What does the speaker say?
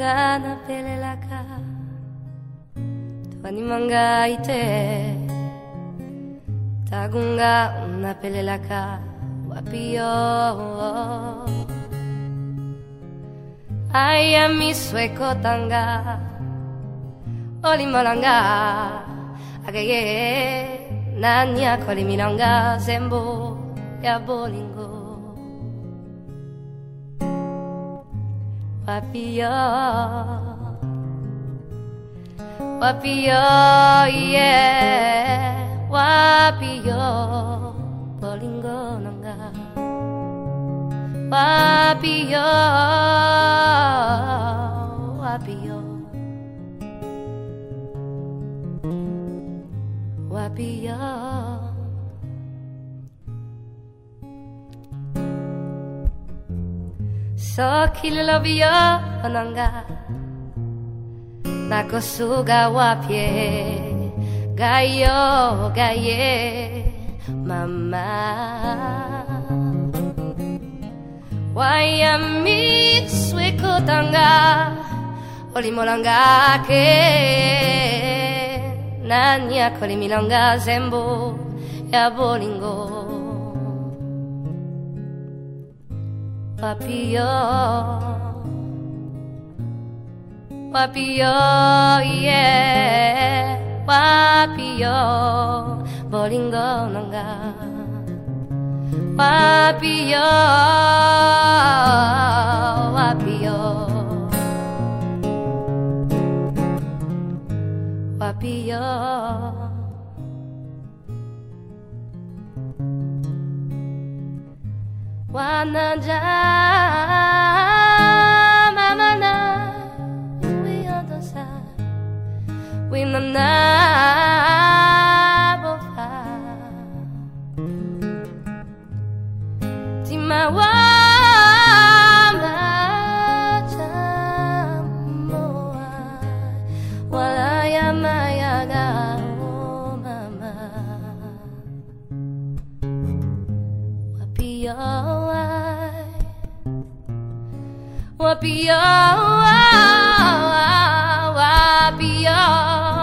manga na pelelaka Tuani manga ite Tagunga na pelelaka Wapio Aya miswe kotanga Oli malanga Agaye Nanya koli minanga Zembo ya bolingo Wapio Wapio yeah Wapio bolingo nanga Wapio Wapio Wapio So kililobio nanga Nakosuga wapie Gayo gaye mama Wayami swekotanga Olimolanga ke Nanya kolimilanga zembo ya bolingo Wapio Wapio yeah Wapio bolingo nanga Wapio Wapio Wapio Wananja mamana we odosa we nana bofa timawa machamoa walaya mayaga oh mama Wapio Wapio Wapio